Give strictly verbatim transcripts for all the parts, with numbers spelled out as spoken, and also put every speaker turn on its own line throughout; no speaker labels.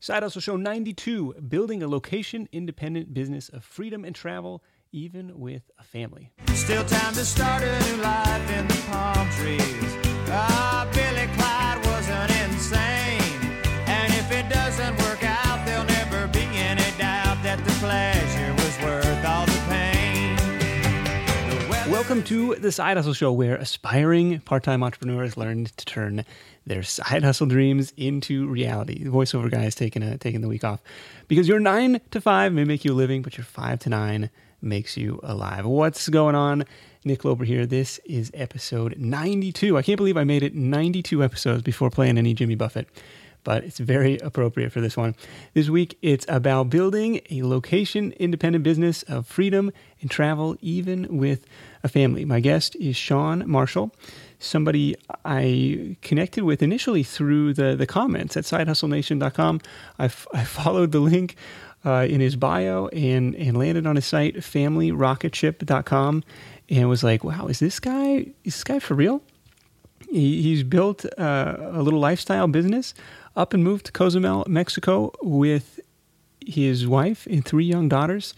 Side Hustle Show ninety-two, building a location-independent business of freedom and travel, even with a family.
Still time to start a new life in the palm trees. Ah, Billy Clyde wasn't insane. And if it doesn't work out, there'll never be any doubt that the pleasure was worth all the pain. The weather-
Welcome to the Side Hustle Show, where aspiring part-time entrepreneurs learn to turn their side hustle dreams into reality. The voiceover guy is taking a taking the week off because your nine to five may make you a living, but your five to nine makes you alive. What's going on? Nick Lober here. This is episode ninety-two. I can't believe I made it ninety-two episodes before playing any Jimmy Buffett, but it's very appropriate for this one. This week, it's about building a location-independent business of freedom and travel, even with a family. My guest is Sean Marshall, somebody I connected with initially through the, the comments at side hustle nation dot com. I, f- I followed the link uh, in his bio and, and landed on his site, family rocket ship dot com, and was like, wow, is this guy, is this guy for real? He, he's built uh, a little lifestyle business up and moved to Cozumel, Mexico with his wife and three young daughters.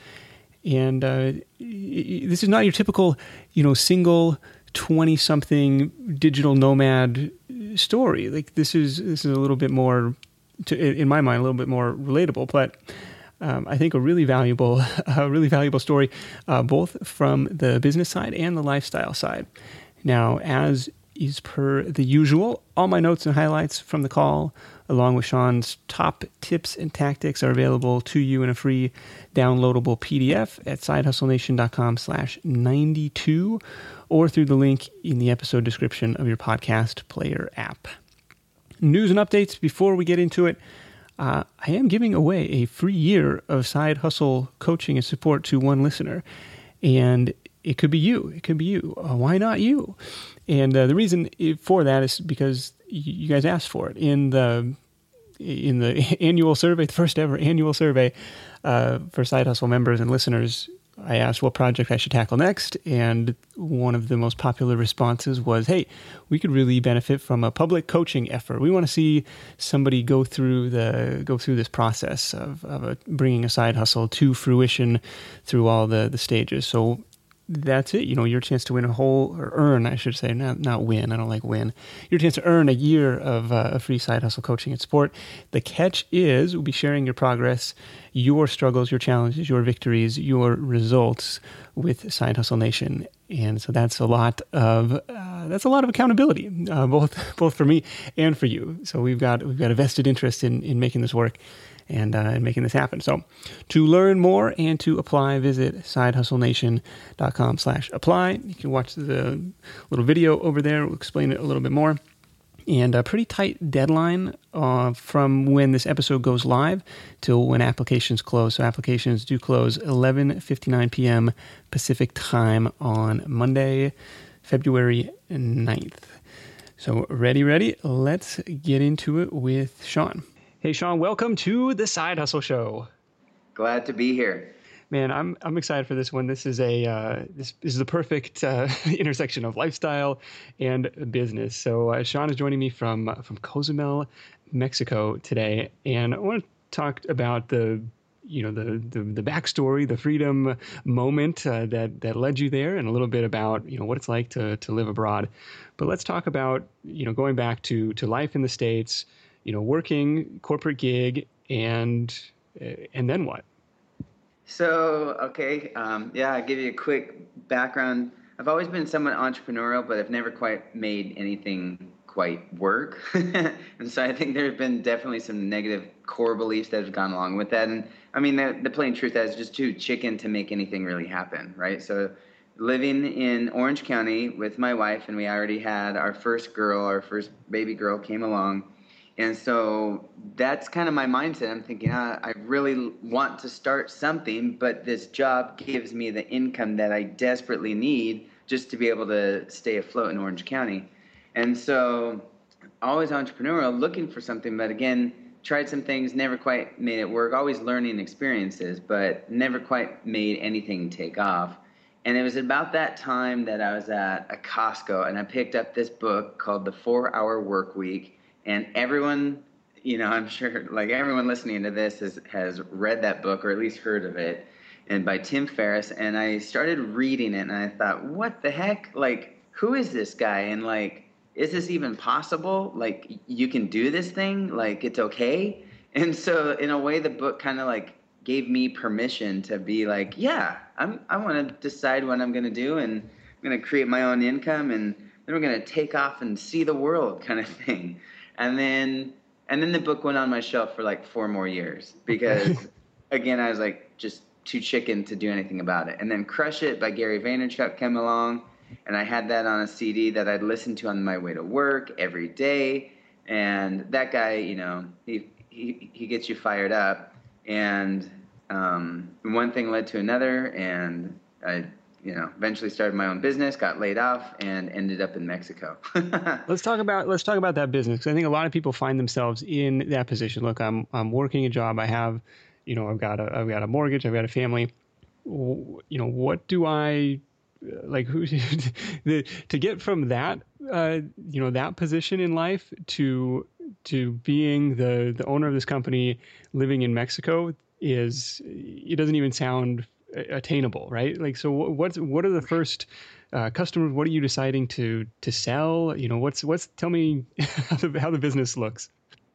And uh, this is not your typical, you know, single twenty-something digital nomad story. Like this is this is a little bit more, to, in my mind, a little bit more relatable. But um, I think a really valuable, a really valuable story, uh, both from the business side and the lifestyle side. Now, as is per the usual, all my notes and highlights from the call, along with Sean's top tips and tactics, are available to you in a free downloadable P D F at side hustle nation dot com slash ninety-two or through the link in the episode description of your podcast player app. News and updates before we get into it. Uh, I am giving away a free year of Side Hustle coaching and support to one listener. And it could be you. It could be you. Uh, why not you? And uh, the reason for that is because you guys asked for it in the in the annual survey, the first ever annual survey uh, for Side Hustle members and listeners. I asked what project I should tackle next, and one of the most popular responses was, "Hey, we could really benefit from a public coaching effort. We want to see somebody go through the go through this process of, of a, bringing a side hustle to fruition through all the the stages." So that's it. You know, your chance to win a whole, or earn, I should say, not not win. I don't like win. Your chance to earn a year of uh, free side hustle coaching and support. The catch is we'll be sharing your progress, your struggles, your challenges, your victories, your results with Side Hustle Nation. And so that's a lot of uh, that's a lot of accountability, uh, both both for me and for you. So we've got we've got a vested interest in in making this work. And, uh, and making this happen. So to learn more and to apply, visit side hustle nation dot com slash apply. You can watch the little video over there. We'll explain it a little bit more. And a pretty tight deadline uh, from when this episode goes live till when applications close. So applications do close eleven fifty-nine p.m. Pacific time on Monday, February ninth. So ready, ready? Let's get into it with Sean. Hey, Sean, welcome to the Side Hustle Show.
Glad to be here.
Man, I'm I'm excited for this one. This is a uh, this, this is the perfect uh, intersection of lifestyle and business. So uh, Sean is joining me from uh, from Cozumel, Mexico today, and I want to talk about the you know the the, the backstory, the freedom moment uh, that that led you there, and a little bit about you know what it's like to to live abroad. But let's talk about you know going back to to life in the States. You know, working corporate gig, and uh, and then what?
So, okay, um, yeah, I'll give you a quick background. I've always been somewhat entrepreneurial, but I've never quite made anything quite work. And so I think there have been definitely some negative core beliefs that have gone along with that. And I mean, the, the plain truth is just too chicken to make anything really happen, right? So living in Orange County with my wife, and we already had our first girl, our first baby girl came along. And so that's kind of my mindset. I'm thinking, ah, I really want to start something, but this job gives me the income that I desperately need just to be able to stay afloat in Orange County. And so always entrepreneurial, looking for something, but again, tried some things, never quite made it work, always learning experiences, but never quite made anything take off. And it was about that time that I was at a Costco, and I picked up this book called The Four Hour Work Week. And everyone you know, I'm sure like everyone listening to this has, has read that book or at least heard of it, and by Tim Ferriss. And I started reading it and I thought, what the heck? Like, who is this guy? And like, is this even possible? Like, you can do this thing? Like, it's okay? And so in a way, the book kind of like gave me permission to be like, yeah, I'm, I want to decide what I'm going to do, and I'm going to create my own income, and then we're going to take off and see the world kind of thing. And then, and then the book went on my shelf for like four more years because again, I was like just too chicken to do anything about it. And then Crush It by Gary Vaynerchuk came along, and I had that on a C D that I'd listen to on my way to work every day. And that guy, you know, he, he, he gets you fired up. And um, one thing led to another, and I, you know, eventually started my own business, got laid off, and ended up in Mexico.
let's talk about let's talk about that business, because I think a lot of people find themselves in that position. Look, I'm I'm working a job. I have, you know, I've got a I've got a mortgage. I've got a family. You know, what do I like? Who the, to get from that, uh, you know, that position in life to to being the the owner of this company, living in Mexico, is it doesn't even sound attainable, right? Like, so what's what are the first uh, customers? What are you deciding to to sell? You know, what's what's tell me how the, how the business looks.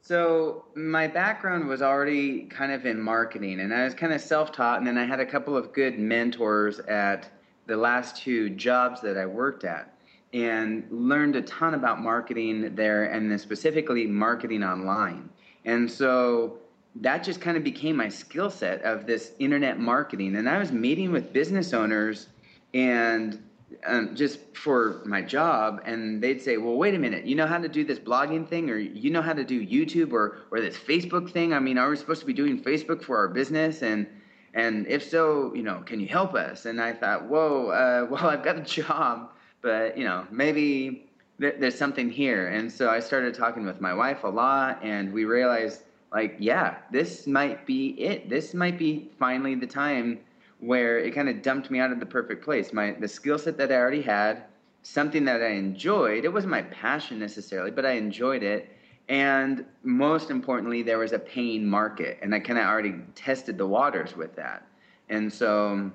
So my background was already kind of in marketing, and I was kind of self-taught, and then I had a couple of good mentors at the last two jobs that I worked at, and learned a ton about marketing there, and then specifically marketing online. And so that just kind of became my skill set of this internet marketing. And I was meeting with business owners and um, just for my job, and they'd say, well, wait a minute, you know how to do this blogging thing, or you know how to do YouTube, or or this Facebook thing? I mean, are we supposed to be doing Facebook for our business? And and if so, you know, can you help us? And I thought, whoa, uh, well, I've got a job, but, you know, maybe th- there's something here. And so I started talking with my wife a lot, and we realized, like, yeah, this might be it. This might be finally the time where it kind of dumped me out of the perfect place. My the skill set that I already had, something that I enjoyed. It wasn't my passion necessarily, but I enjoyed it. And most importantly, there was a paying market, and I kind of already tested the waters with that. And so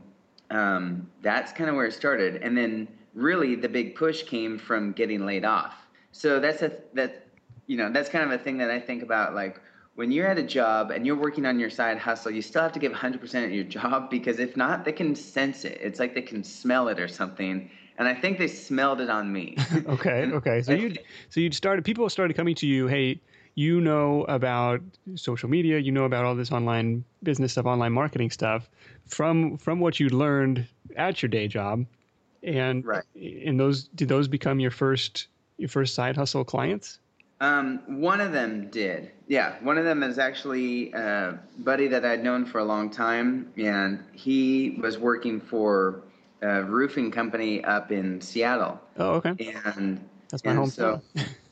um, that's kind of where it started. And then really the big push came from getting laid off. So that's a that you know that's kind of a thing that I think about, like, when you're at a job and you're working on your side hustle, you still have to give one hundred percent at your job, because if not, they can sense it. It's like they can smell it or something. And I think they smelled it on me.
okay, okay. So you so you'd started, people started coming to you, hey, you know about social media, you know about all this online business stuff, online marketing stuff, from from what you'd learned at your day job. And
right.
And those did those become your first your first side hustle clients?
Um, one of them did. Yeah, one of them is actually a buddy that I'd known for a long time, and he was working for a roofing company up in Seattle.
Oh, okay.
And
that's my
and
hometown.
So,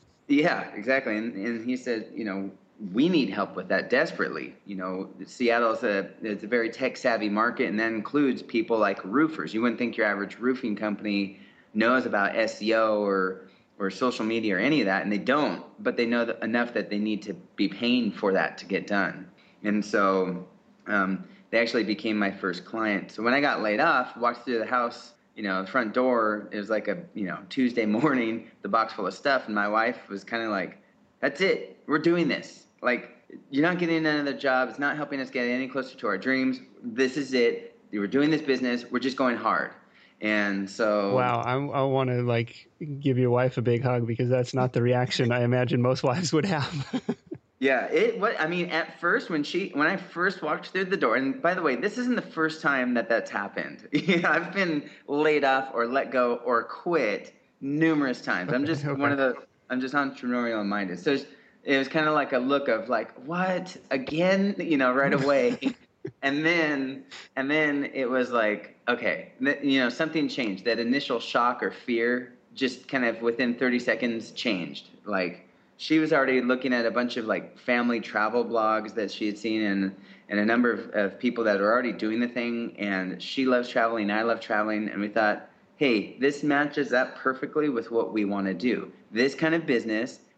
yeah, exactly. And, and he said, you know, we need help with that desperately. You know, Seattle is a it's a very tech savvy market, and that includes people like roofers. You wouldn't think your average roofing company knows about S E O or or social media or any of that, and they don't, but they know that enough that they need to be paying for that to get done. And so um, they actually became my first client. So when I got laid off, walked through the house, you know, the front door, it was like a, you know, Tuesday morning, the box full of stuff, and my wife was kind of like, that's it, we're doing this. Like, you're not getting another job, it's not helping us get any closer to our dreams, this is it, we're doing this business, we're just going hard. And so,
wow, I, I want to like give your wife a big hug, because that's not the reaction I imagine most wives would have.
yeah, it. What I mean, at first, when she, when I first walked through the door, and by the way, this isn't the first time that that's happened. I've been laid off or let go or quit numerous times. I'm just okay. one of the. I'm just entrepreneurial minded. So it was kind of like a look of like, what again? You know, right away. And then, and then it was like, okay, th- you know, something changed. That initial shock or fear just kind of within thirty seconds changed. Like, she was already looking at a bunch of like family travel blogs that she had seen, and, and a number of, of people that are already doing the thing. And she loves traveling, I love traveling. And we thought, hey, this matches up perfectly with what we want to do. This kind of business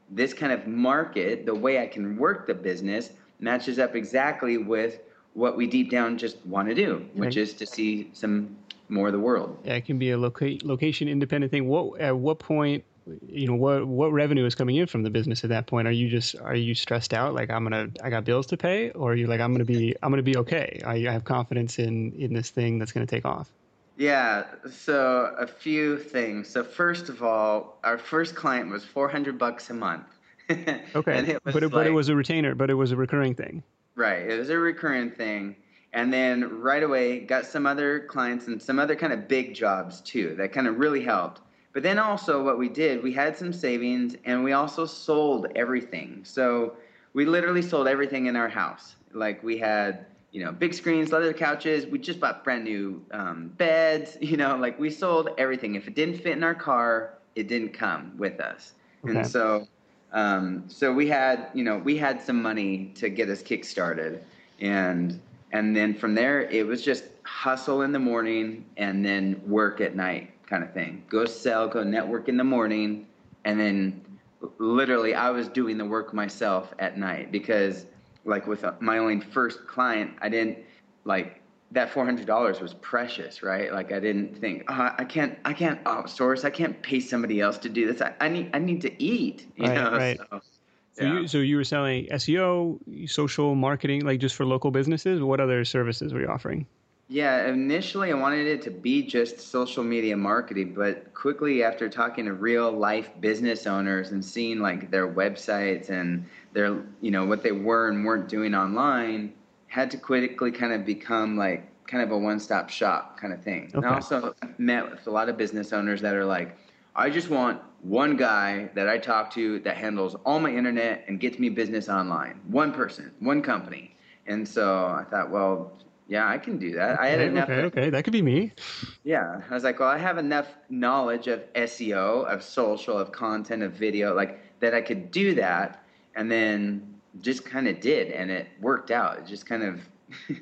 this kind of market, the way I can work the business, matches up exactly with what we deep down just want to do, which
Right.
is to see some more of the world.
Yeah, it can be a loca- location independent thing. What at what point, you know, what what revenue is coming in from the business at that point? Are you just are you stressed out like I'm gonna I got bills to pay, or are you like I'm gonna be I'm gonna be okay? I, I have confidence in in this thing that's gonna take off.
Yeah, so a few things. So first of all, our first client was four hundred bucks a month.
Okay,
And it was
but it,
like,
but it was a retainer, but it was a recurring thing.
right, it was a recurring thing. And then right away got some other clients and some other kind of big jobs too that kind of really helped. But then also what we did, we had some savings and we also sold everything. So we literally sold everything in our house. Like we had, you know, big screens, leather couches. We just bought brand new um, beds, you know, like we sold everything. If it didn't fit in our car, it didn't come with us.
Okay.
And so, um, so we had, you know, we had some money to get us kick-started. And And then from there, it was just hustle in the morning and then work at night kind of thing. Go sell, go network in the morning. And then literally I was doing the work myself at night because like with my only first client, I didn't like that four hundred dollars was precious, right? Like I didn't think, oh, I can't, I can't outsource. I can't pay somebody else to do this. I, I need, I need to eat, you
Right,
know?
right.
So,
So
yeah.
you so you were selling S E O, social marketing, like just for local businesses. What other services were you offering?
Yeah, initially I wanted it to be just social media marketing, but quickly after talking to real life business owners and seeing like their websites and their, you know, what they were and weren't doing online, had to quickly kind of become like kind of a one-stop shop kind of thing. And I
Okay.
also met with a lot of business owners that are like, I just want one guy that I talk to that handles all my internet and gets me business online. One person, one company. And so I thought, well, yeah, I can do that. I had
Okay,
enough.
okay, okay, that could be me.
Yeah, I was like, well, I have enough knowledge of S E O, of social, of content, of video, like that I could do that, and then just kind of did, and it worked out. It just kind of,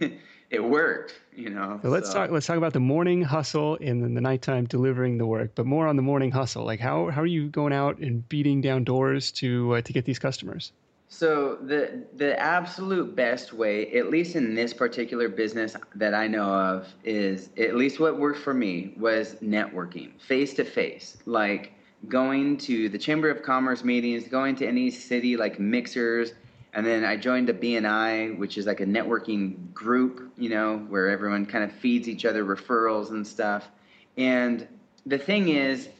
it worked, you know.
So let's
so.
talk. Let's talk about the morning hustle and then the nighttime delivering the work, but more on the morning hustle. Like how how are you going out and beating down doors to uh, to get these customers?
So the the absolute best way, at least in this particular business that I know of, is at least what worked for me was networking, face to face, like going to the Chamber of Commerce meetings, going to any city like mixers, and then I joined a B N I, which is like a networking group, you know, where everyone kind of feeds each other referrals and stuff. And the thing is,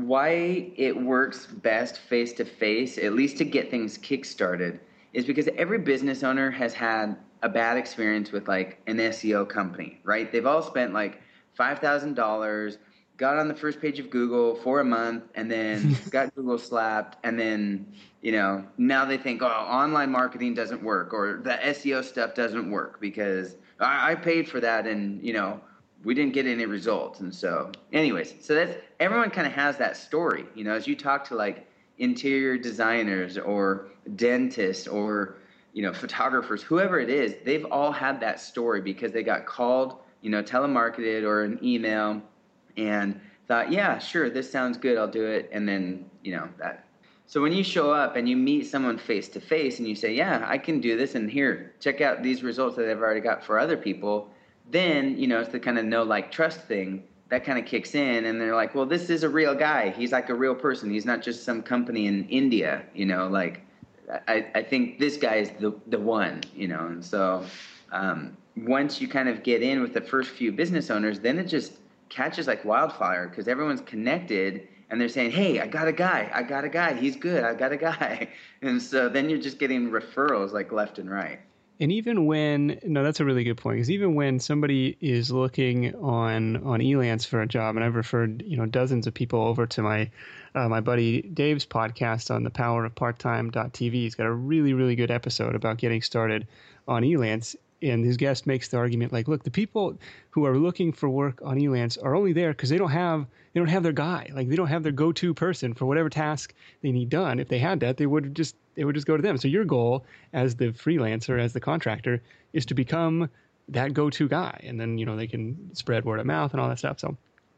why it works best face to face, at least to get things kick-started, is because every business owner has had a bad experience with like an S E O company, right? They've all spent like five thousand dollars, got on the first page of Google for a month, and then got Google slapped, and then, you know, now they think, oh, online marketing doesn't work, or the S E O stuff doesn't work because I, I paid for that, and, you know, we didn't get any results. And so anyways, so that's, everyone kind of has that story, you know, as you talk to like interior designers or dentists or, you know, photographers, whoever it is, they've all had that story because they got called, you know, telemarketed or an email and thought, yeah, sure, this sounds good, I'll do it. And then, you know, that. So when you show up and you meet someone face to face and you say, yeah, I can do this, and here, check out these results that I've already got for other people, then, you know, it's the kind of know, like, trust thing that kind of kicks in, and they're like, well, this is a real guy. He's like a real person. He's not just some company in India, you know, like, I, I think this guy is the, the one, you know. And so um, once you kind of get in with the first few business owners, then it just catches like wildfire because everyone's connected and they're saying, hey, I got a guy. I got a guy. He's good. I got a guy. And so then you're just getting referrals like left and right.
And even when, no, that's a really good point, because even when somebody is looking on on Elance for a job, and I've referred, you know, dozens of people over to my uh, my buddy Dave's podcast on the power of part time dot t v. He's got a really, really good episode about getting started on Elance. And his guest makes the argument like, look, the people who are looking for work on Elance are only there because they don't have they don't have their guy. Like they don't have their go-to person for whatever task they need done. If they had that, they would just they would just go to them. So your goal as the freelancer, as the contractor, is to become that go-to guy. And then, you know, they can spread word of mouth and all that stuff. So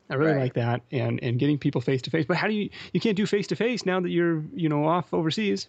I really
Right.
like that, and and getting people face to face. But how do you you can't do face to face now that you're you know off overseas?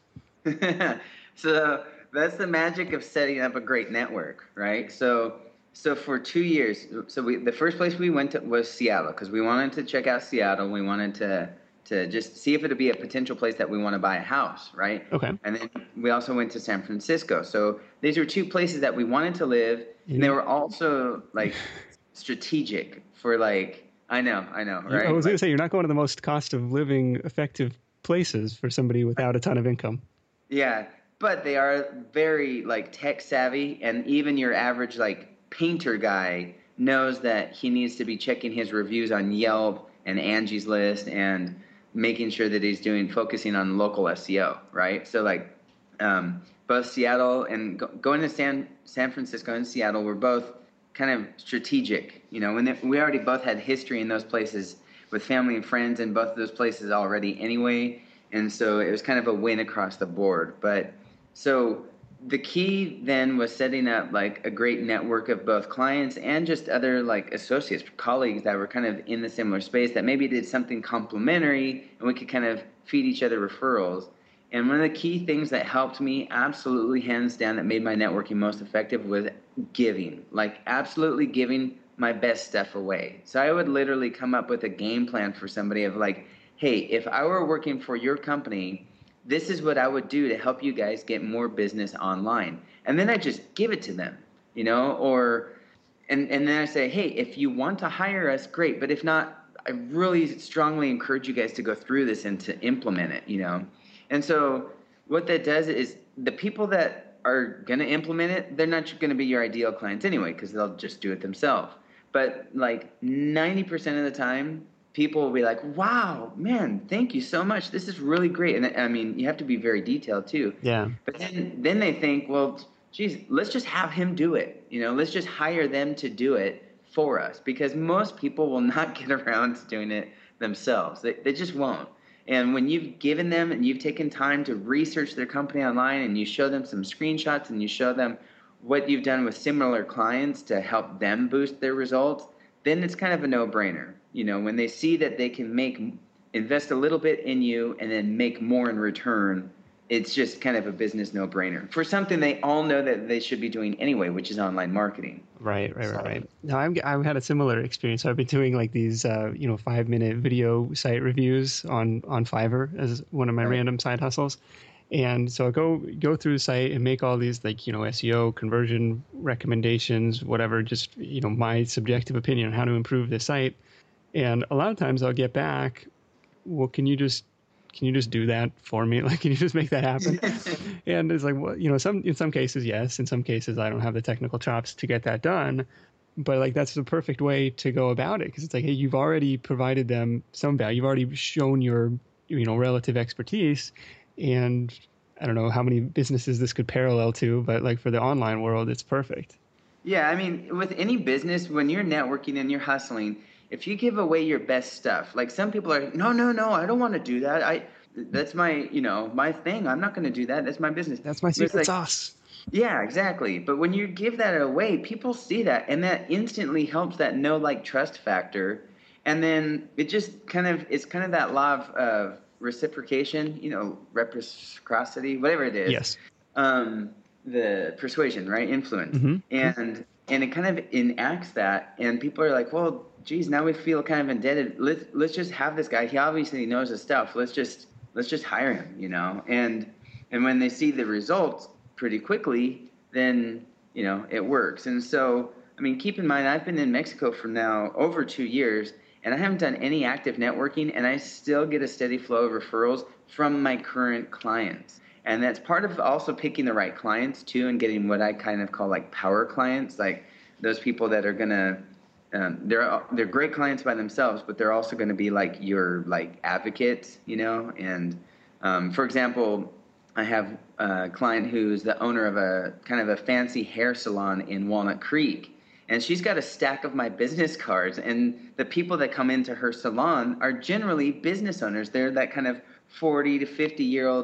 So that's the magic of setting up a great network, right? So so for two years, so we the first place we went to was Seattle because we wanted to check out Seattle. We wanted to to just see if it'd be a potential place that we want to buy a house, right?
Okay.
And then we also went to San Francisco. So these were two places that we wanted to live, and they were also like strategic for like I know, I know, right?
I was going
Like,
to say you're not going to the most cost of living effective places for somebody without a ton of income.
yeah, but they are very like tech savvy, and even your average like painter guy knows that he needs to be checking his reviews on Yelp and Angie's List and making sure that he's doing focusing on local S E O, right? So like um, both Seattle and go, going to San San Francisco and Seattle were both kind of strategic. You know, when they, we already both had history in those places with family and friends in both of those places already anyway, and so it was kind of a win across the board. But so the key then was setting up like a great network of both clients and just other like associates, colleagues that were kind of in the similar space that maybe did something complementary and we could kind of feed each other referrals. And one of the key things that helped me absolutely hands down that made my networking most effective was giving, like absolutely giving my best stuff away. So I would literally come up with a game plan for somebody of like, hey, if I were working for your company, this is what I would do to help you guys get more business online. And then I just give it to them, you know, or, and, and then I say, hey, if you want to hire us, great. But if not, I really strongly encourage you guys to go through this and to implement it, you know. And so what that does is the people that are going to implement it, they're not going to be your ideal clients anyway, because they'll just do it themselves. But like ninety percent of the time, people will be like, wow, man, thank you so much. This is really great. And I mean, you have to be very detailed too.
Yeah.
But then, then they think, well, geez, let's just have him do it. You know, let's just hire them to do it for us, because most people will not get around to doing it themselves. They, they just won't. And when you've given them and you've taken time to research their company online and you show them some screenshots and you show them what you've done with similar clients to help them boost their results, then it's kind of a no-brainer. You know, when they see that they can make, invest a little bit in you and then make more in return, it's just kind of a business no-brainer for something they all know that they should be doing anyway, which is online marketing.
Right, right, right, right. Now I've I've had a similar experience. So I've been doing like these, uh, you know, five minute video site reviews on on Fiverr as one of my
Right.
random side hustles. And so I go go through the site and make all these like, you know, S E O, conversion recommendations, whatever, just, you know, my subjective opinion on how to improve the site. And a lot of times I'll get back, well, can you just can you just do that for me? Like, can you just make that happen? And it's like, well, you know, some in some cases, yes. In some cases, I don't have the technical chops to get that done. But like, that's the perfect way to go about it, because it's like, hey, you've already provided them some value. You've already shown your, you know, relative expertise. And I don't know how many businesses this could parallel to, but like for the online world, it's perfect.
Yeah, I mean, with any business, when you're networking and you're hustling, if you give away your best stuff, like some people are, no, no, no, I don't want to do that. I, that's my, you know, my thing. I'm not going to do that. That's my business.
That's my
But it's
secret
like,
sauce.
yeah, exactly. But when you give that away, people see that, and that instantly helps that know, like, trust factor. And then it just kind of, it's kind of that law of uh, reciprocation, you know, reciprocity, whatever it is.
Yes.
Um, the persuasion, right? Influence.
Mhm.
And, and it kind of enacts that, and people are like, well, geez, now we feel kind of indebted. Let's, let's just have this guy. He obviously knows his stuff. Let's just, let's just hire him, you know? And, and when they see the results pretty quickly, then, you know, it works. And so, I mean, keep in mind, I've been in Mexico for now over two years, and I haven't done any active networking, and I still get a steady flow of referrals from my current clients. And that's part of also picking the right clients too, and getting what I kind of call like power clients, like those people that are going to, um, they're, they're great clients by themselves, but they're also going to be like your like advocates, you know? And um, for example, I have a client who's the owner of a kind of a fancy hair salon in Walnut Creek. And she's got a stack of my business cards. And the people that come into her salon are generally business owners. They're that kind of forty to fifty year old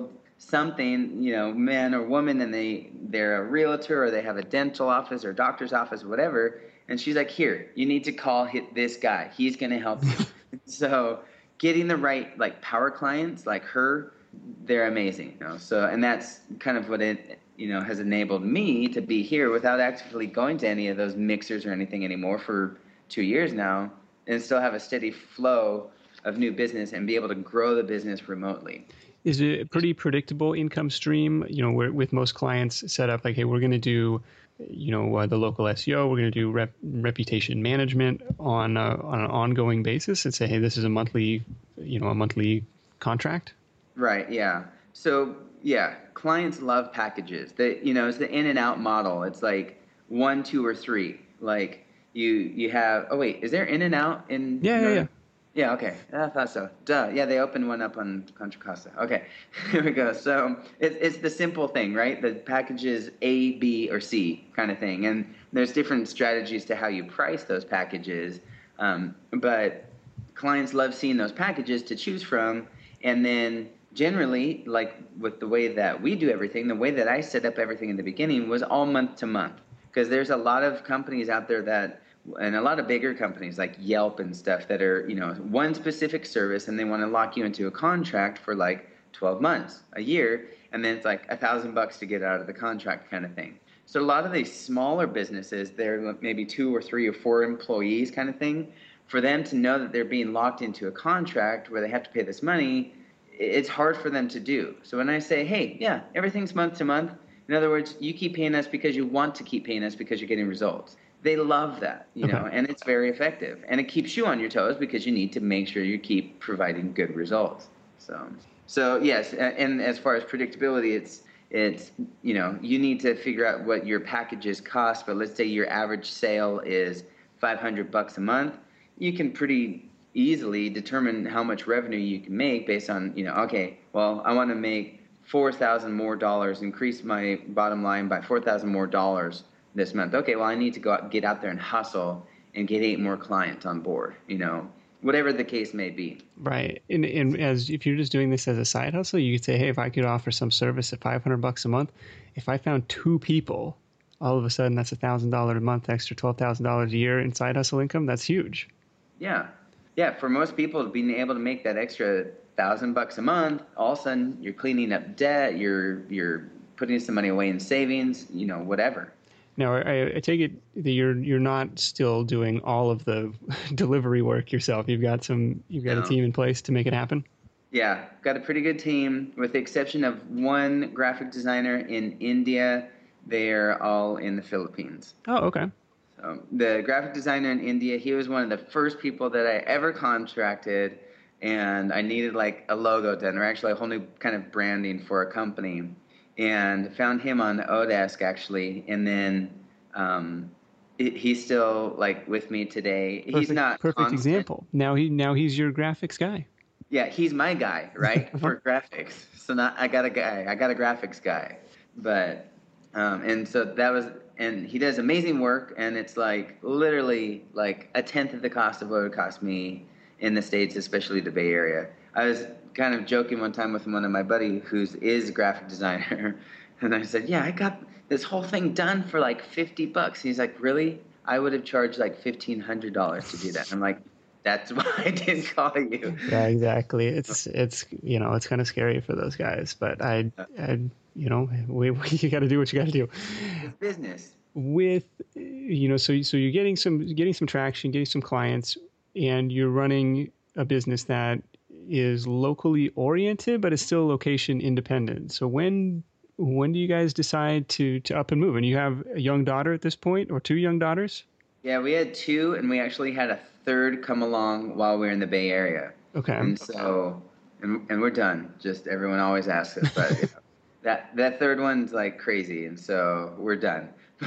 something, you know, man or woman, and they they're a realtor or they have a dental office or doctor's office or whatever, and she's like, here, you need to call hit this guy. He's going to help you. So getting the right like power clients like her, they're amazing. You know? So and that's kind of what it you know has enabled me to be here without actively going to any of those mixers or anything anymore for two years now, and still have a steady flow of new business and be able to grow the business remotely.
Is it a pretty predictable income stream? You know, where, with most clients set up like, hey, we're going to do, you know, uh, the local S E O, we're going to do rep, reputation management on a, on an ongoing basis, and say, hey, this is a monthly, you know, a monthly contract.
Right. Yeah. So yeah, clients love packages. That you know, it's the in and out model. It's like one, two, or three. Like you you have. Oh wait, is there in and out in?
Yeah, yeah, yeah.
Yeah, okay. I thought so. Duh. Yeah, they opened one up on Contra Costa. Okay, here we go. So it's it's the simple thing, right? The packages A, B, or C kind of thing. And there's different strategies to how you price those packages. Um, but clients love seeing those packages to choose from. And then generally, like with the way that we do everything, the way that I set up everything in the beginning was all month to month. Because there's a lot of companies out there that and a lot of bigger companies like Yelp and stuff that are, you know, one specific service, and they want to lock you into a contract for like twelve months, a year, and then it's like a thousand bucks to get out of the contract kind of thing. So a lot of these smaller businesses, they're maybe two or three or four employees kind of thing. For them to know that they're being locked into a contract where they have to pay this money, it's hard for them to do. So when I say, hey, yeah, everything's month to month, in other words, you keep paying us because you want to keep paying us because you're getting results. They love that, you know, okay. And it's very effective. And it keeps you on your toes because you need to make sure you keep providing good results. So, so yes, and as far as predictability, it's, it's you know, you need to figure out what your packages cost. But let's say your average sale is five hundred bucks a month. You can pretty easily determine how much revenue you can make based on, you know, okay, well, I want to make four thousand more dollars, increase my bottom line by four thousand more dollars this month. Okay, well, I need to go out, get out there and hustle and get eight more clients on board, you know, whatever the case may be.
Right. And, and as if you're just doing this as a side hustle, you could say, hey, if I could offer some service at five hundred bucks a month, if I found two people, all of a sudden that's one thousand dollars a month, extra twelve thousand dollars a year in side hustle income. That's huge.
Yeah. Yeah. For most people, being able to make that extra thousand bucks a month, all of a sudden you're cleaning up debt, you're, you're putting some money away in savings, you know, whatever.
Now, I, I take it that you're you're not still doing all of the delivery work yourself. You've got some you've got no. a team in place to make it happen.
Yeah, got a pretty good team, with the exception of one graphic designer in India. They're all in the Philippines.
Oh, okay.
So the graphic designer in India, he was one of the first people that I ever contracted, and I needed like a logo done, or actually a whole new kind of branding for a company. And found him on Odesk actually, and then um, it, he's still like with me today.
Perfect,
he's not
perfect
constant.
example. Now he now he's your graphics guy.
Yeah, he's my guy, right, for graphics. So now I got a guy, I got a graphics guy, but um, and so that was, and he does amazing work, and it's like literally like a tenth of the cost of what it would cost me in the States, especially the Bay Area. I was kind of joking one time with one of my buddy who's is a graphic designer, and I said, yeah, I got this whole thing done for like fifty bucks. And he's like, really? I would have charged like fifteen hundred dollars to do that. I'm like, that's why I didn't call you.
Yeah, exactly. It's it's you know it's kind of scary for those guys, but I, I you know we, we you got to do what you got to do.
It's business.
With you know so so you're getting some getting some traction, getting some clients, and you're running a business that is locally oriented, but is still location independent. So when when do you guys decide to to up and move? And you have a young daughter at this point, or two young daughters?
Yeah, we had two, and we actually had a third come along while we were in the Bay Area.
Okay.
And so, and, and we're done. Just everyone always asks us, but you know, that that third one's like crazy, and so we're done.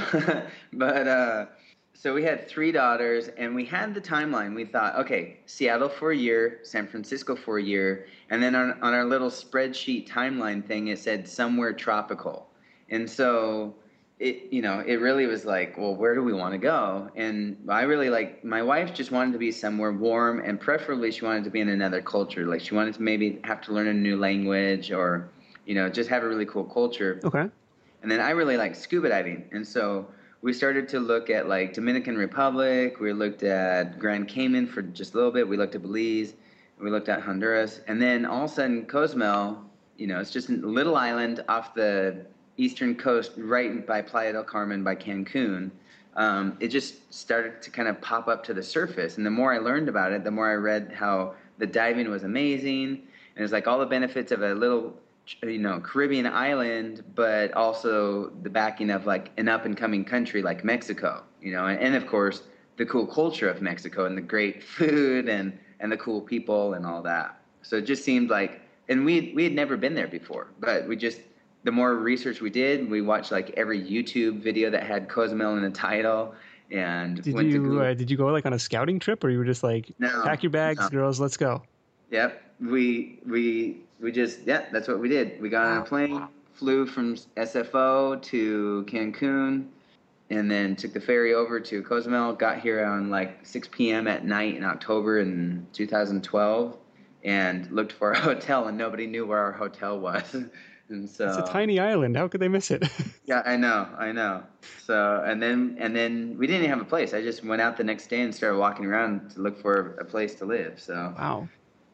but uh, so we had three daughters, and we had the timeline. We thought, okay, Seattle for a year, San Francisco for a year, and then on, on our little spreadsheet timeline thing, it said somewhere tropical. And so it, you know, it really was like, well, where do we want to go? And I really like, my wife just wanted to be somewhere warm, and preferably she wanted to be in another culture. Like she wanted to maybe have to learn a new language or you know, just have a really cool culture.
Okay.
And then I really like scuba diving. And so we started to look at like Dominican Republic. We looked at Grand Cayman for just a little bit. We looked at Belize. We looked at Honduras. And then all of a sudden, Cozumel, you know, it's just a little island off the eastern coast right by Playa del Carmen by Cancun. Um, it just started to kind of pop up to the surface. And the more I learned about it, the more I read how the diving was amazing. And it's like all the benefits of a little, you know, Caribbean island, but also the backing of like an up and coming country like Mexico, you know, and, and of course the cool culture of Mexico and the great food and, and the cool people and all that. So it just seemed like, and we we had never been there before, but we just, the more research we did, we watched like every YouTube video that had Cozumel in the title. And
did
went
you
to
uh, did you go like on a scouting trip, or you were just like,
no,
pack your bags,
no.
girls, let's go?
Yep, we we we just yeah, that's what we did. We got on a plane, flew from S F O to Cancun, and then took the ferry over to Cozumel. Got here on like six p.m. at night in October in two thousand twelve, and looked for a hotel, and nobody knew where our hotel was. And so
It's a tiny island. How could they miss it?
yeah, I know, I know. So and then and then we didn't even have a place. I just went out the next day and started walking around to look for a place to live. So
wow.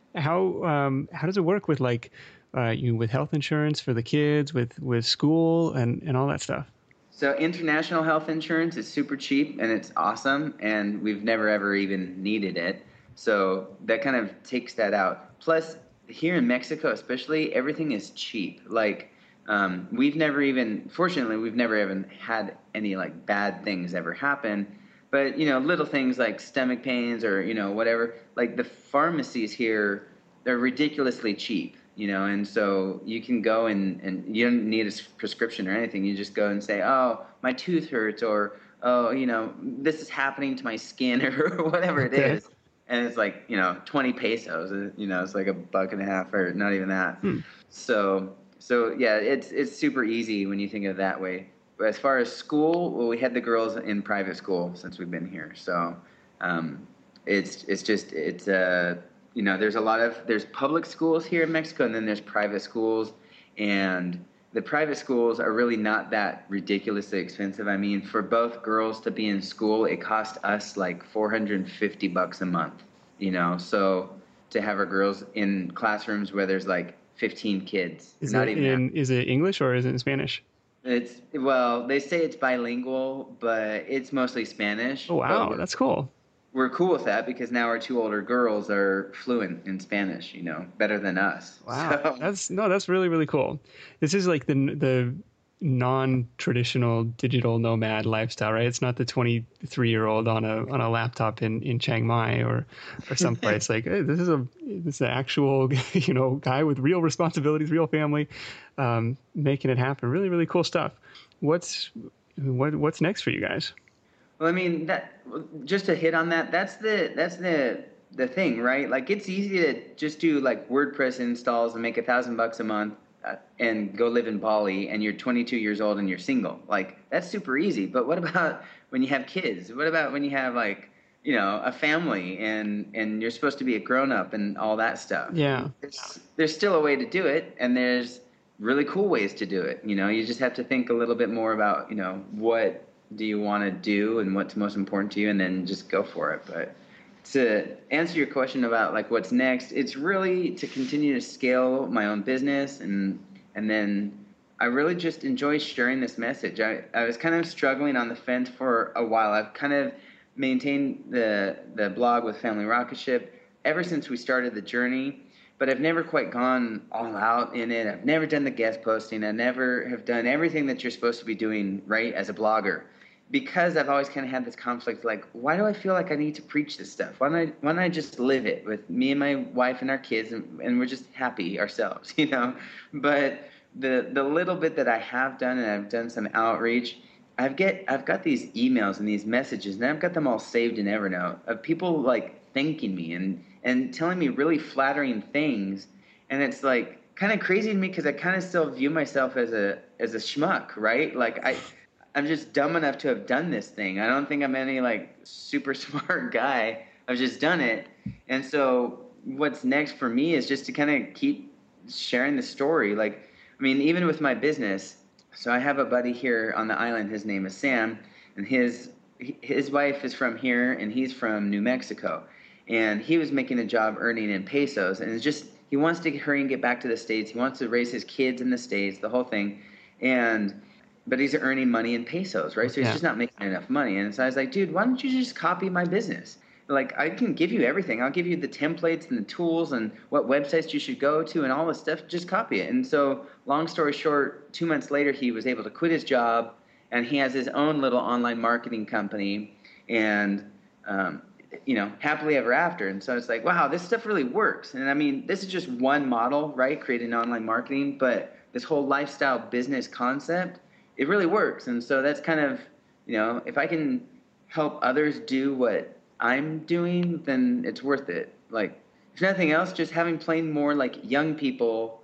How um how does it work with like uh you with health insurance for the kids, with with school and and all that stuff?
So international health insurance is super cheap and it's awesome, and we've never ever even needed it. So that kind of takes that out. Plus here in Mexico especially, everything is cheap. Like um, we've never even, fortunately, we've never even had any like bad things ever happen. But, you know, little things like stomach pains or, you know, whatever, like the pharmacies here, they're ridiculously cheap, you know, and so you can go and, and you don't need a prescription or anything. You just go and say, oh, my tooth hurts, or, oh, you know, this is happening to my skin, or whatever it
Okay.
is. And it's like, you know, twenty pesos, you know, it's like a buck and a half, or not even that.
Hmm.
So, so yeah, it's it's super easy when you think of it that way. But as far as school, well, we had the girls in private school since we've been here. So, um, it's it's just it's uh you know, there's a lot of there's public schools here in Mexico, and then there's private schools, and the private schools are really not that ridiculously expensive. I mean, for both girls to be in school, it cost us like four hundred fifty bucks a month, you know, so to have our girls in classrooms where there's like fifteen kids,
Is
not
it
even
in
that.
is it English or is it in Spanish?
It's, well, they say it's bilingual, but it's mostly Spanish.
Oh wow,
But
that's cool.
we're cool with that because now our two older girls are fluent in Spanish, you know, better than us.
Wow,
So,
that's no, that's really really cool. This is like the the non-traditional digital nomad lifestyle, right? It's not the twenty-three year old on a on a laptop in, in Chiang Mai or or someplace. Like, hey, this is a this is an actual you know guy with real responsibilities, real family, um, making it happen. Really really cool stuff. What's what what's next for you guys?
well, I mean, that just to hit on that, that's the that's the the thing, right? Like, it's easy to just do like WordPress installs and make a thousand bucks a month uh, and go live in Bali, and you're twenty-two years old and you're single. Like, that's super easy. But what about when you have kids? What about when you have like, you know, a family and and you're supposed to be a grown up and all that stuff?
Yeah.
There's, there's still a way to do it, and there's really cool ways to do it. You know, you just have to think a little bit more about, you know, what do you want to do and what's most important to you, and then just go for it. But to answer your question about like what's next, it's really to continue to scale my own business, and and then I really just enjoy sharing this message. I, I was kind of struggling on the fence for a while. I've kind of maintained the the blog with Family Rocket Ship ever since we started the journey, but I've never quite gone all out in it. I've never done the guest posting. I never have done everything that you're supposed to be doing, right, as a blogger. Because I've always kind of had this conflict, like, why do I feel like I need to preach this stuff? Why don't I, why don't I just live it with me and my wife and our kids, and, and we're just happy ourselves, you know? But the the little bit that I have done, and I've done some outreach, I've get I've got these emails and these messages, and I've got them all saved in Evernote, of people like thanking me and and telling me really flattering things, and it's like kind of crazy to me because I kind of still view myself as a as a schmuck, right? Like I. I'm just dumb enough to have done this thing. I don't think I'm any like super smart guy. I've just done it. And so what's next for me is just to kind of keep sharing the story. Like, I mean, even with my business, so I have a buddy here on the island. His name is Sam, and his his wife is from here, and he's from New Mexico. And he was making a job earning in pesos, and it's just he wants to hurry and get back to the States. He wants to raise his kids in the States, the whole thing. And but he's earning money in pesos, right? So he's
Yeah.
just not making enough money. And so I was like, dude, why don't you just copy my business? Like, I can give you everything. I'll give you the templates and the tools and what websites you should go to and all this stuff. Just copy it. And so, long story short, two months later, he was able to quit his job, and he has his own little online marketing company, and, um, you know, happily ever after. And so it's like, wow, this stuff really works. And I mean, this is just one model, right? Creating online marketing, but this whole lifestyle business concept, it really works. And so that's kind of, you know, if I can help others do what I'm doing, then it's worth it. Like, if nothing else, just having plain more like young people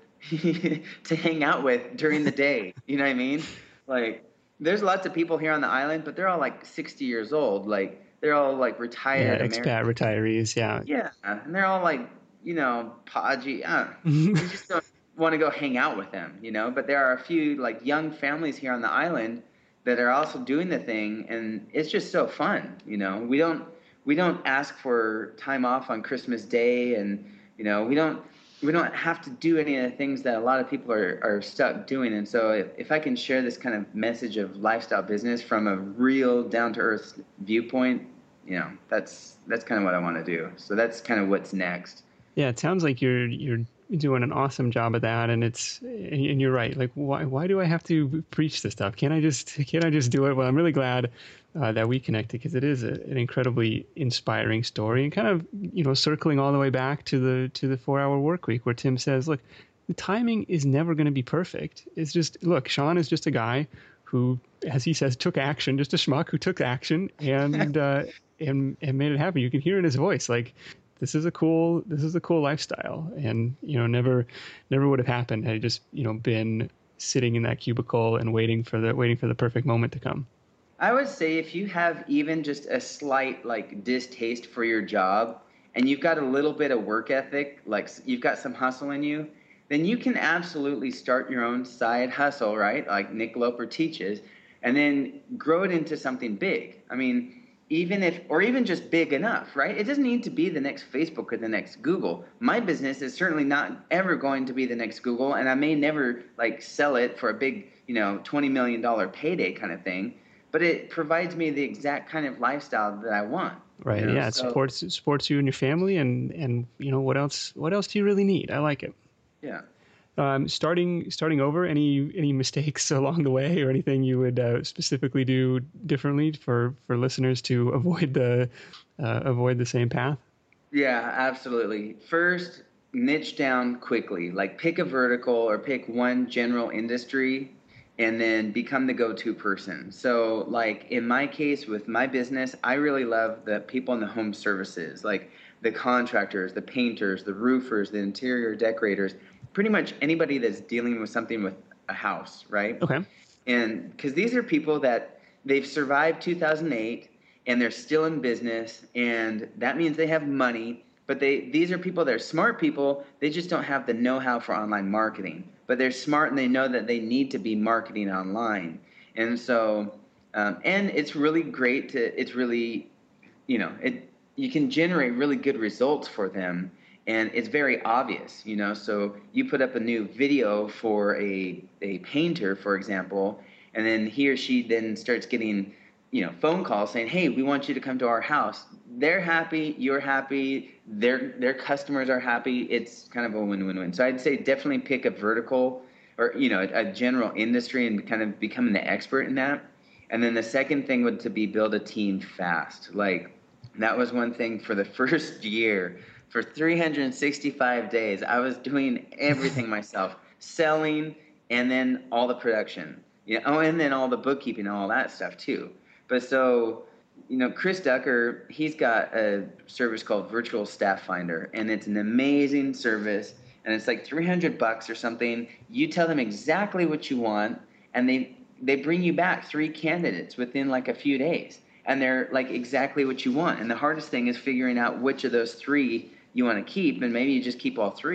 to hang out with during the day. You know what I mean? Like, there's lots of people here on the island, but they're all like sixty years old. Like, they're all like retired.
Yeah, expat retirees. Yeah.
Yeah, and they're all like, you know, podgy. Uh, you just don't want to go hang out with them, you know. But there are a few like young families here on the island that are also doing the thing, and it's just so fun. You know, we don't. We don't ask for time off on Christmas Day, and you know we don't we don't have to do any of the things that a lot of people are, are stuck doing. And so if, if I can share this kind of message of lifestyle business from a real down to earth viewpoint, you know, that's that's kind of what I want to do. So that's kind of what's next.
Yeah, it sounds like you're you're doing an awesome job at that, and it's and you're right. Like, why why do I have to preach this stuff? Can't I just can't I just do it? Well, I'm really glad uh, that we connected, because it is a, an incredibly inspiring story, and kind of, you know, circling all the way back to the to the four hour work week, where Tim says, look, the timing is never going to be perfect. It's just, look, Sean is just a guy who, as he says, took action, just a schmuck who took action and uh, and and made it happen. You can hear in his voice, like, this is a cool, this is a cool lifestyle, and you know, never, never would have happened had he just, you know, been sitting in that cubicle and waiting for the, waiting for the perfect moment to come.
I would say if you have even just a slight like distaste for your job, and you've got a little bit of work ethic, like you've got some hustle in you, then you can absolutely start your own side hustle, right? Like Nick Loper teaches, and then grow it into something big. I mean, even if, or even just big enough, right? It doesn't need to be the next Facebook or the next Google. My business is certainly not ever going to be the next Google, and I may never like sell it for a big, you know, twenty million dollars payday kind of thing, but it provides me the exact kind of lifestyle that I want.
Right.
You know?
Yeah. It
so,
supports, it supports you and your family, and, and, you know, what else, what else do you really need? I like it.
Yeah.
Um, starting starting over, any any mistakes along the way, or anything you would uh, specifically do differently for, for listeners to avoid the uh, avoid the same path?
Yeah, absolutely. First, niche down quickly. Like pick a vertical or pick one general industry, and then become the go-to person. So like in my case with my business, I really love the people in the home services, like the contractors, the painters, the roofers, the interior decorators, pretty much anybody that's dealing with something with a house, right?
Okay.
And because these are people that they've survived two thousand eight and they're still in business, and that means they have money, but they these are people that are smart people. They just don't have the know-how for online marketing, but they're smart and they know that they need to be marketing online. And so, um, and it's really great to, it's really, you know, it you can generate really good results for them. And it's very obvious, you know, so you put up a new video for a, a painter, for example, and then he or she then starts getting, you know, phone calls saying, hey, we want you to come to our house. They're happy, you're happy, their their customers are happy. It's kind of a win-win-win. So I'd say definitely pick a vertical or, you know, a, a general industry and kind of becoming the expert in that. And then the second thing would to be build a team fast. Like that was one thing for the first year. For three hundred sixty-five days, I was doing everything myself, selling, and then all the production, you know, oh, and then all the bookkeeping and all that stuff too. But so, you know, Chris Ducker, he's got a service called Virtual Staff Finder, and it's an amazing service, and it's like three hundred bucks or something. You tell them exactly what you want, and they they bring you back three candidates within like a few days, and they're like exactly what you want. And the hardest thing is figuring out which of those three you want to keep, and maybe you just keep all three.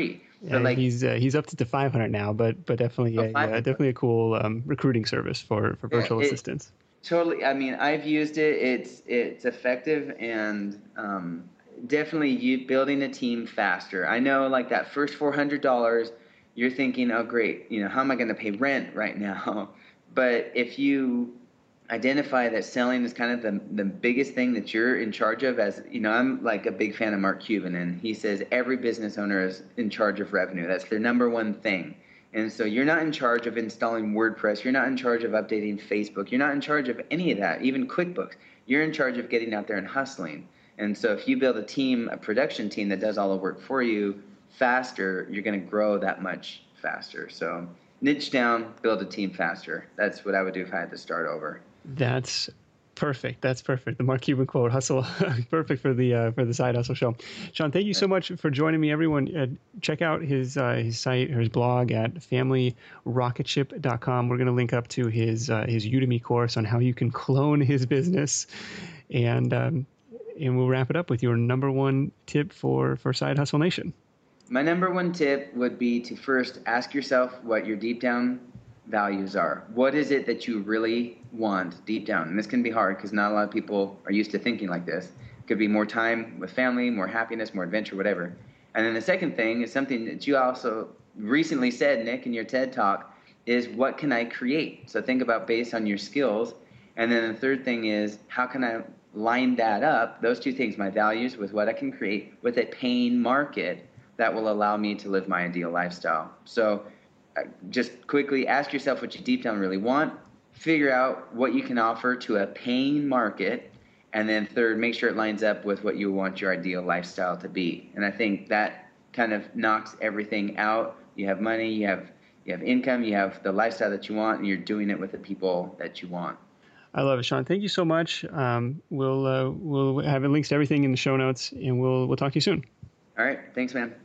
So
And
like
he's uh, he's up to five hundred now, but but definitely
Oh,
a,
five
uh,
hundred.
definitely a cool um, recruiting service for for
Yeah,
virtual
it-
assistants.
totally. I mean, I've used it. It's it's effective and um, definitely you building a team faster. I know like that first four hundred dollars, you're thinking, oh great, you know, how am I going to pay rent right now? But if you identify that selling is kind of the the biggest thing that you're in charge of, as you know, I'm like a big fan of Mark Cuban, and he says every business owner is in charge of revenue. That's their number one thing. And so you're not in charge of installing WordPress. You're not in charge of updating Facebook. You're not in charge of any of that, even QuickBooks. You're in charge of getting out there and hustling. And so if you build a team, a production team that does all the work for you faster, you're going to grow that much faster. So niche down, build a team faster. That's what I would do if I had to start over.
That's perfect. That's perfect. The Mark Cuban quote, hustle, perfect for the uh, for the Side Hustle Show. Sean, thank you so much for joining me. Everyone, uh, check out his uh, his site or his blog at family rocket ship dot com. We're going to link up to his uh, his Udemy course on how you can clone his business, and um, and we'll wrap it up with your number one tip for for Side Hustle Nation.
My number one tip would be to first ask yourself what your deep down values are. What is it that you really want deep down? And this can be hard because not a lot of people are used to thinking like this. It could be more time with family, more happiness, more adventure, whatever. And then the second thing is something that you also recently said, Nick, in your TED Talk, is what can I create? So think about based on your skills. And then the third thing is how can I line that up, those two things, my values with what I can create, with a paying market that will allow me to live my ideal lifestyle. So just quickly ask yourself what you deep down really want, figure out what you can offer to a paying market, and then third, make sure it lines up with what you want your ideal lifestyle to be. And I think that kind of knocks everything out. You have money, you have you have income, you have the lifestyle that you want, and you're doing it with the people that you want.
I love it, Sean. Thank you so much. Um, we'll uh, we'll have links to everything in the show notes, and we'll we'll talk to you soon.
All right, thanks, man.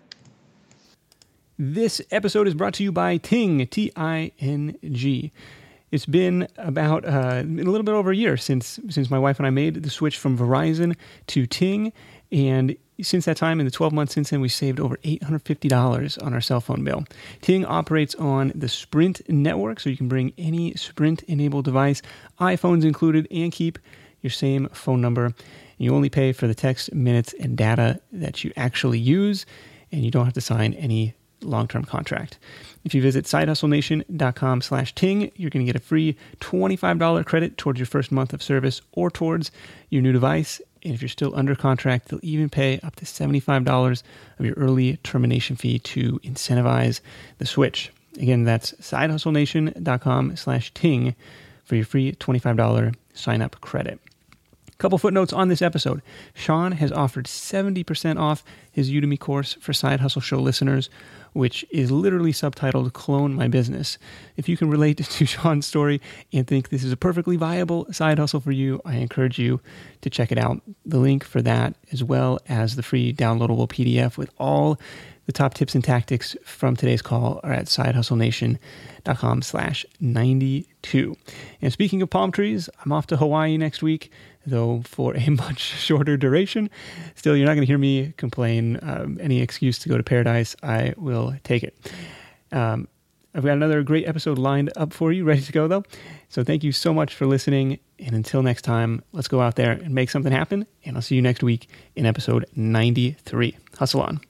This episode is brought to you by Ting, T I N G. It's been about uh, a little bit over a year since since my wife and I made the switch from Verizon to Ting, and since that time, in the twelve months since then, we saved over eight hundred fifty dollars on our cell phone bill. Ting operates on the Sprint network, so you can bring any Sprint-enabled device, iPhones included, and keep your same phone number. You only pay for the text, minutes, and data that you actually use, and you don't have to sign any long-term contract. If you visit sidehustlenation.com slash ting, you're going to get a free twenty-five dollars credit towards your first month of service or towards your new device. And if you're still under contract, they'll even pay up to seventy-five dollars of your early termination fee to incentivize the switch. Again, that's sidehustlenation.com slash ting for your free twenty-five dollars sign-up credit. Couple footnotes on this episode. Sean has offered seventy percent off his Udemy course for Side Hustle Show listeners, which is literally subtitled Clone My Business. If you can relate to Sean's story and think this is a perfectly viable side hustle for you, I encourage you to check it out. The link for that, as well as the free downloadable P D F with all the top tips and tactics from today's call, are at sidehustlenation.com slash 92. And speaking of palm trees, I'm off to Hawaii next week, though for a much shorter duration. Still, you're not going to hear me complain. Um, any excuse to go to paradise, I will take it. Um, I've got another great episode lined up for you, ready to go though. So thank you so much for listening. And until next time, let's go out there and make something happen. And I'll see you next week in episode ninety-three. Hustle on.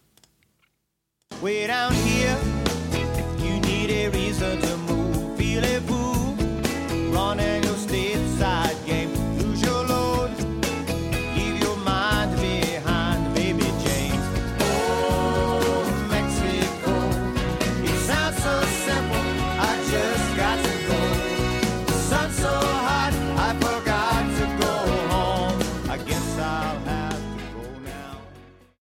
Way down here, you need a reason to move. Feel a fool, running your stateside game. Lose your load, leave your mind behind, baby James. Oh, Mexico, it sounds so simple, I just got to go. The sun's so hot, I forgot to go home. I guess I'll have